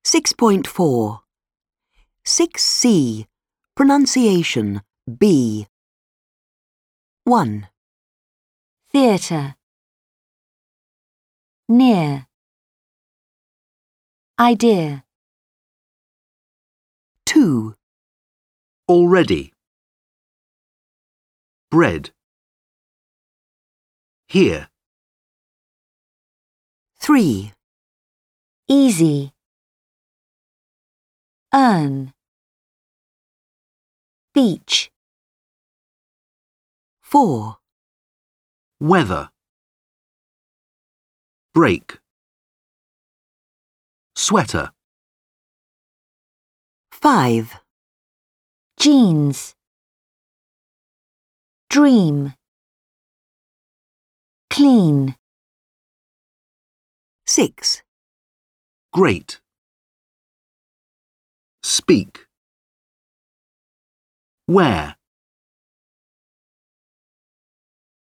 6.4 6C. Pronunciation B. 1. Theatre. Near. Idea. 2. Already. Bread. Here. 3. Easy. Earn. Beach. 4. Weather. Break. Sweater. 5. Jeans. Dream. Clean. 6. Great. Speak. Where.